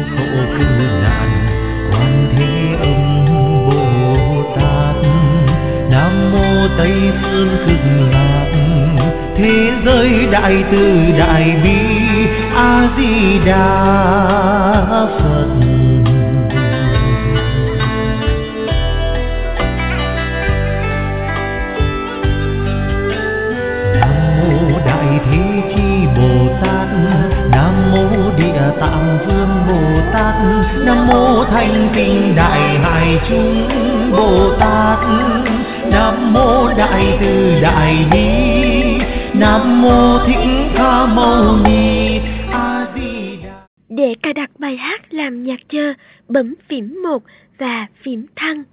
khổ cứu nạn quan thế âm Bồ Tát. Nam mô Tây phương cực lạc thế giới đại từ đại bi A Di Đà Phật. Đại Thế Chi Bồ Tát, Nam mô Địa Tạng Vương Bồ Tát, Nam mô Thanh Tịnh Đại Hải Chúng Bồ Tát, Nam mô Đại Từ Đại Bi, Nam mô Thích Ca Mâu Ni A Di Đà. Để cài đặt bài hát làm nhạc chờ, bấm phím 1 và phím thăng.